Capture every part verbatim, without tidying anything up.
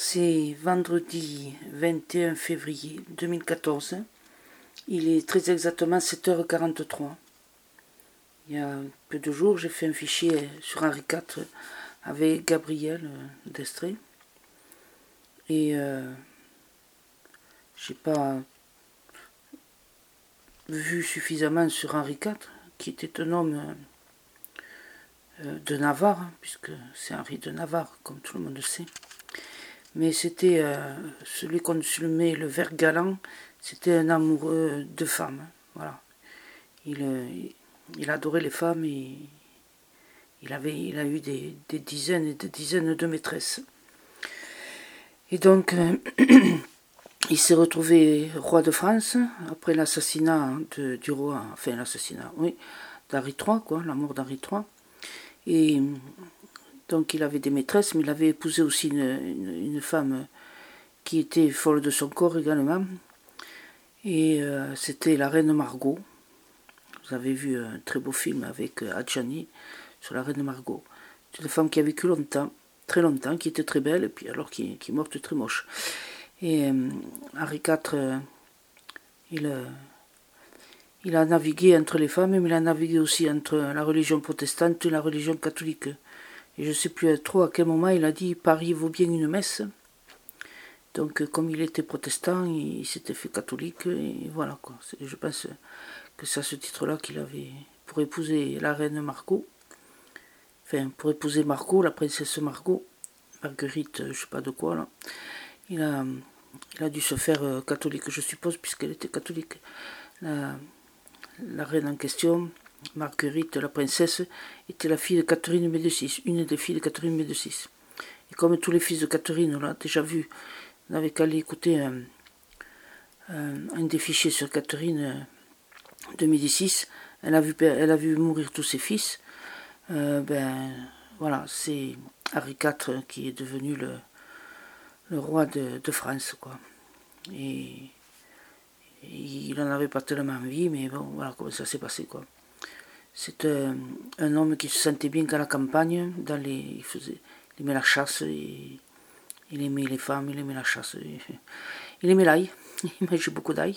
C'est vendredi vingt et un février deux mille quatorze. Il est très exactement sept heures quarante-trois. Il y a peu de jours, j'ai fait un fichier sur Henri quatre avec Gabriel euh, d'Estrée. Et euh, j'ai pas vu suffisamment sur Henri quatre, qui était un homme euh, de Navarre, puisque c'est Henri de Navarre, comme tout le monde le sait. Mais c'était euh, celui qu'on surnommait le ver galant, c'était un amoureux de femmes. Voilà. Il, euh, il adorait les femmes et il, avait, il a eu des, des dizaines et des dizaines de maîtresses. Et donc, euh, il s'est retrouvé roi de France après l'assassinat du roi, enfin l'assassinat, oui, d'Henri trois, quoi, la mort d'Henri trois. Et donc il avait des maîtresses, mais il avait épousé aussi une, une, une femme qui était folle de son corps également. Et euh, c'était la reine Margot. Vous avez vu un très beau film avec euh, Adjani sur la reine Margot. C'est une femme qui a vécu longtemps, très longtemps, qui était très belle, et puis alors qui, qui est morte très moche. Et euh, Henri quatre, euh, il, euh, il a navigué entre les femmes, mais il a navigué aussi entre la religion protestante et la religion catholique. Et je ne sais plus trop à quel moment il a dit « Paris vaut bien une messe ». Donc comme il était protestant, il, il s'était fait catholique, et voilà quoi. Je pense que c'est à ce titre-là qu'il avait, pour épouser la reine Margot, enfin pour épouser Margot, la princesse Margot, Marguerite, je ne sais pas de quoi là, il a, il a dû se faire catholique, je suppose, puisqu'elle était catholique. La, la reine en question, Marguerite, la princesse, était la fille de Catherine Médicis, une des filles de Catherine Médicis. Et comme tous les fils de Catherine, on l'a déjà vu, on avait qu'à aller écouter un, un, un des fichiers sur Catherine de Médicis, elle a vu, elle a vu mourir tous ses fils. Euh, ben voilà, c'est Henri quatre qui est devenu le, le roi de, de France, quoi. Et, et il n'en avait pas tellement envie, mais bon, voilà comment ça s'est passé, quoi. C'est un, un homme qui se sentait bien qu'à la campagne, dans les, il, faisait, il aimait la chasse, et, il aimait les femmes, il aimait la chasse, et, il aimait l'ail, il mangeait beaucoup d'ail.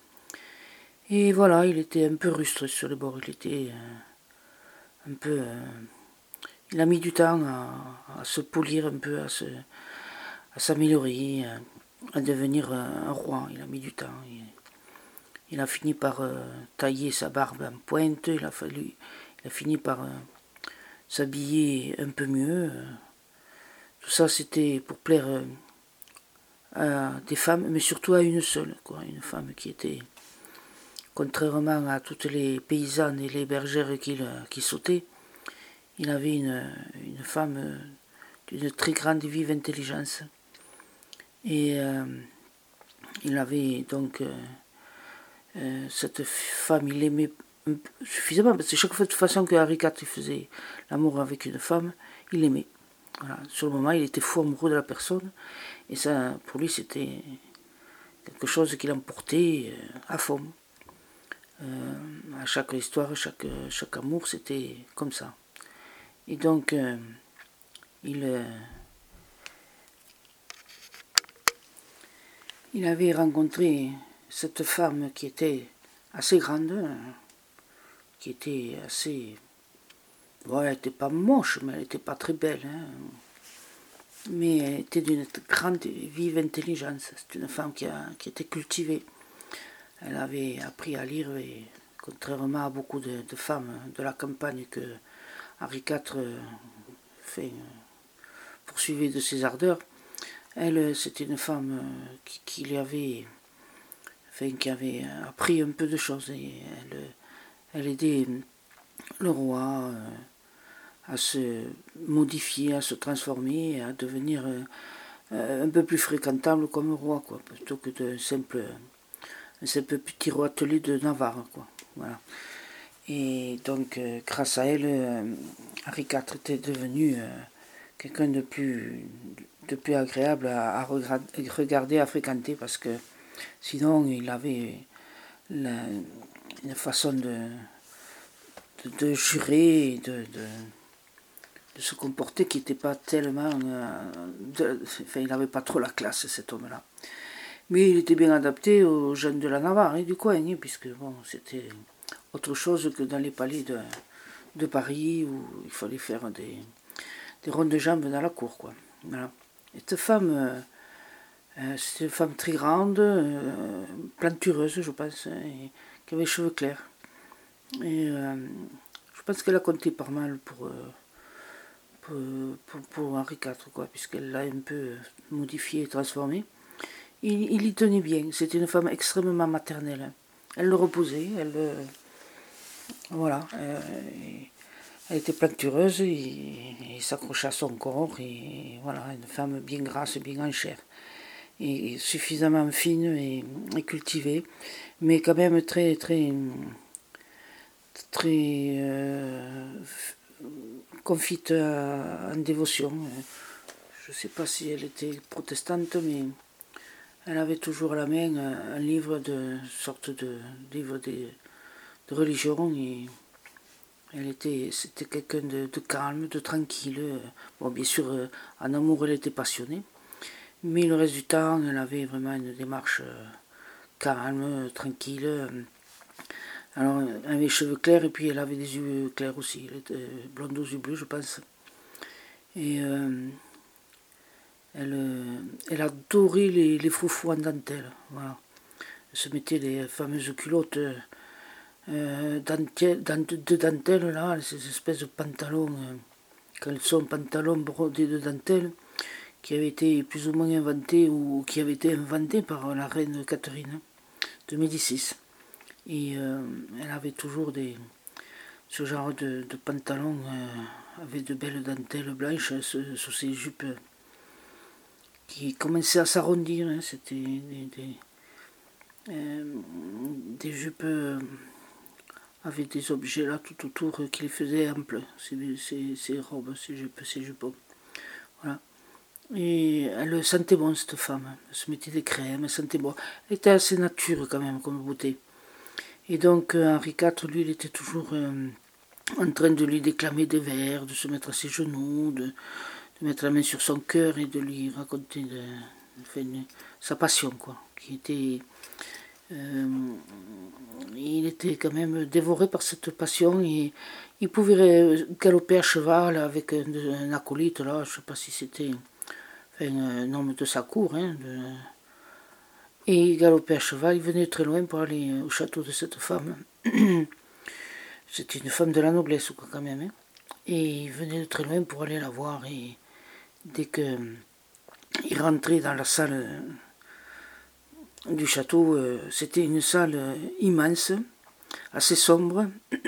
Et voilà, il était un peu rustre sur les bords, il était euh, un peu... Euh, il a mis du temps à, à se polir un peu, à, se, à s'améliorer, à, à devenir un, un roi, il a mis du temps. Il, il a fini par euh, tailler sa barbe en pointe, il a, fallu, il a fini par euh, s'habiller un peu mieux. Tout ça c'était pour plaire euh, à des femmes, mais surtout à une seule, quoi, une femme qui était... Contrairement à toutes les paysannes et les bergères qui, qui sautaient, il avait une, une femme d'une très grande vive intelligence. Et euh, il avait donc euh, euh, cette femme, il l'aimait suffisamment, parce que chaque fois, de toute façon que Henri quatre faisait l'amour avec une femme, il l'aimait. Voilà. Sur le moment, il était fou amoureux de la personne, et ça, pour lui, c'était quelque chose qu'il emportait à fond. Euh, à chaque histoire, chaque, chaque amour, c'était comme ça. Et donc, euh, il, euh, il avait rencontré cette femme qui était assez grande, hein, qui était assez... Bon, elle n'était pas moche, mais elle n'était pas très belle. Hein, mais elle était d'une grande vive intelligence. C'est une femme qui, a, qui était cultivée. Elle avait appris à lire, et contrairement à beaucoup de, de femmes de la campagne que Henri quatre euh, fait, euh, poursuivait de ses ardeurs, elle, c'était une femme euh, qui, qui lui avait, enfin, qui avait appris un peu de choses, et elle, elle aidait le roi euh, à se modifier, à se transformer, à devenir euh, un peu plus fréquentable comme roi, quoi, plutôt que de simple... un simple petit roitelet de Navarre, quoi. Voilà. Et donc, euh, grâce à elle, euh, Henri quatre était devenu euh, quelqu'un de plus, de plus agréable à, à regarder, à fréquenter, parce que sinon, il avait la, une façon de, de, de jurer, de, de, de se comporter, qui n'était pas tellement... Euh, de, enfin, il n'avait pas trop la classe, cet homme-là. Mais il était bien adapté aux jeunes de la Navarre, et du coin, hein, puisque bon, c'était autre chose que dans les palais de, de Paris, où il fallait faire des, des rondes de jambes dans la cour, quoi. Voilà. Et cette femme, euh, euh, c'était une femme très grande, euh, plantureuse, je pense, hein, et qui avait les cheveux clairs. Et euh, je pense qu'elle a compté pas mal pour... Euh, Pour, pour, pour Henri quatre, quoi, puisqu'elle l'a un peu modifié et transformé. Il, il y tenait bien, c'était une femme extrêmement maternelle. Elle le reposait, elle... Euh, voilà. Euh, elle était plantureuse, et, et s'accrochait à son corps, et voilà, une femme bien grasse, bien en chair. Et, et suffisamment fine et, et cultivée, mais quand même très, très... très... Euh, confite en dévotion. Je ne sais pas si elle était protestante, mais elle avait toujours à la main un livre de sorte de livre de, de religion, et elle était, c'était quelqu'un de, de calme, de tranquille. Bon, bien sûr, en amour, elle était passionnée, mais le reste du temps, elle avait vraiment une démarche calme, tranquille. Alors, elle avait les cheveux clairs, et puis elle avait des yeux clairs aussi. Elle était blonde aux yeux bleus, je pense. Et euh, elle, elle adorait les, les froufrous en dentelle. Voilà. Elle se mettait les fameuses culottes euh, dentelle, de dentelle, là, ces espèces de pantalons, euh, caleçons, pantalons brodés de dentelle, qui avaient été plus ou moins inventés, ou qui avaient été inventés par la reine Catherine de Médicis. Et euh, elle avait toujours des, ce genre de, de pantalons euh, avec de belles dentelles blanches sous, sous ses jupes qui commençaient à s'arrondir. Hein. C'était des, des, euh, des jupes euh, avec des objets là tout autour euh, qui les faisaient amples, ces, ces, ces robes, ces jupes, ces jupons. Voilà. Et elle sentait bon, cette femme. Elle se mettait des crèmes, elle sentait bon. Elle était assez nature quand même comme beauté. Et donc euh, Henri quatre, lui, il était toujours euh, en train de lui déclamer des vers, de se mettre à ses genoux, de, de mettre la main sur son cœur et de lui raconter de, enfin, de, sa passion, quoi. Qui était, euh, il était quand même dévoré par cette passion, et il pouvait galoper à cheval avec un, un acolyte, là, je ne sais pas si c'était enfin, un homme de sa cour, hein, de, et il galopait à cheval, il venait très loin pour aller au château de cette femme. C'était une femme de la noblesse, quoi, quand même. Hein. Et il venait de très loin pour aller la voir. Et dès qu'il rentrait dans la salle du château, euh, c'était une salle immense, assez sombre.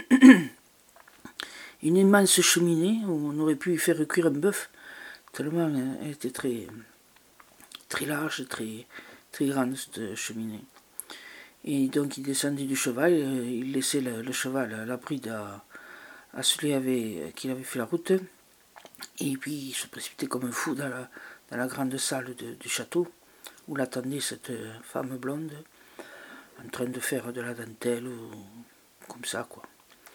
Une immense cheminée où on aurait pu y faire cuire un bœuf, tellement elle était très, très large, très, très grande, cette cheminée. Et donc il descendait du cheval, il laissait le, le cheval à la bride à, à celui avait, qui avait fait la route, et puis il se précipitait comme un fou dans la, dans la grande salle de, du château, où l'attendait cette femme blonde, en train de faire de la dentelle, ou comme ça, quoi.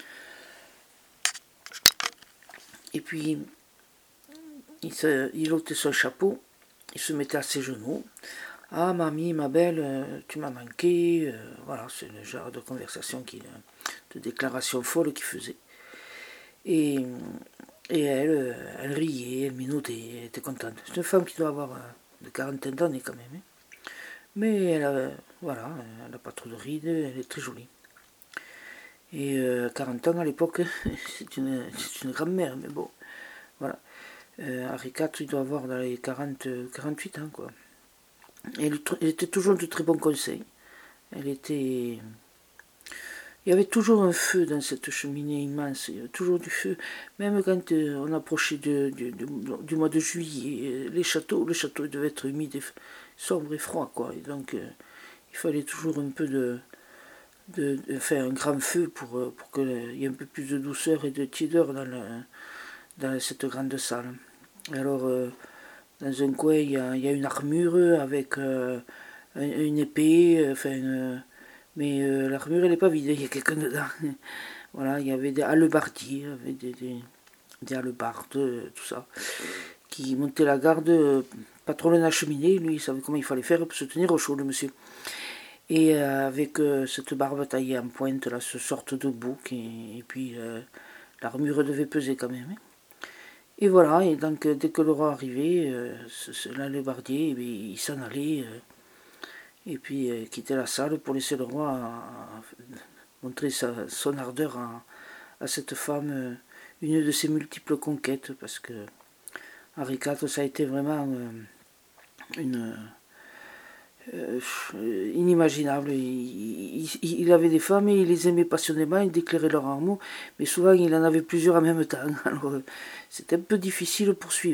Et puis, il, se, il ôtait son chapeau, il se mettait à ses genoux. « Ah, mamie, ma belle, tu m'as manqué. » Voilà, c'est le genre de conversation, qui, de déclaration folle qu'il faisait. Et, et elle, elle riait, elle minaudait, elle était contente. C'est une femme qui doit avoir de quarantaine d'années quand même. Hein. Mais elle a, voilà, elle n'a pas trop de rides, elle est très jolie. Et euh, quarante ans à l'époque, c'est une, c'est une grand-mère, mais bon, voilà. Euh, Henri quatre, il doit avoir dans les quarante, quarante-huit ans, quoi. Et elle, elle était toujours de très bons conseils. Elle était... Il y avait toujours un feu dans cette cheminée immense, il y avait toujours du feu, même quand euh, on approchait de, de, de, du mois de juillet. Les châteaux, le château devait être humide, et sombre et froid, quoi. Et donc, euh, il fallait toujours un peu de, de, de faire un grand feu pour, pour qu'il y ait un peu plus de douceur et de tiédeur dans, le, dans cette grande salle. Alors, euh, dans un coin, il y a, il y a une armure avec euh, une épée, enfin, une, mais euh, l'armure, elle n'est pas vide, il y a quelqu'un dedans. Voilà, il y avait des hallebardiers, avec des, des, derrière le barde, tout ça, qui montait la garde, euh, pas trop loin de la cheminée, lui il savait comment il fallait faire pour se tenir au chaud, le monsieur. Et euh, avec euh, cette barbe taillée en pointe, là, ce sorte de bouc, et, et puis euh, l'armure devait peser quand même. Hein. Et voilà, et donc euh, dès que le roi arrivait, euh, là, le bardier, eh il s'en allait, euh, et puis euh, quittait la salle pour laisser le roi à, à montrer sa, son ardeur à, à cette femme, euh, une de ses multiples conquêtes, parce que Henri quatre, ça a été vraiment euh, une... Euh, inimaginable. Il, il, il avait des femmes et il les aimait passionnément, il déclarait leur amour, mais souvent il en avait plusieurs en même temps. Alors c'était un peu difficile pour suivre.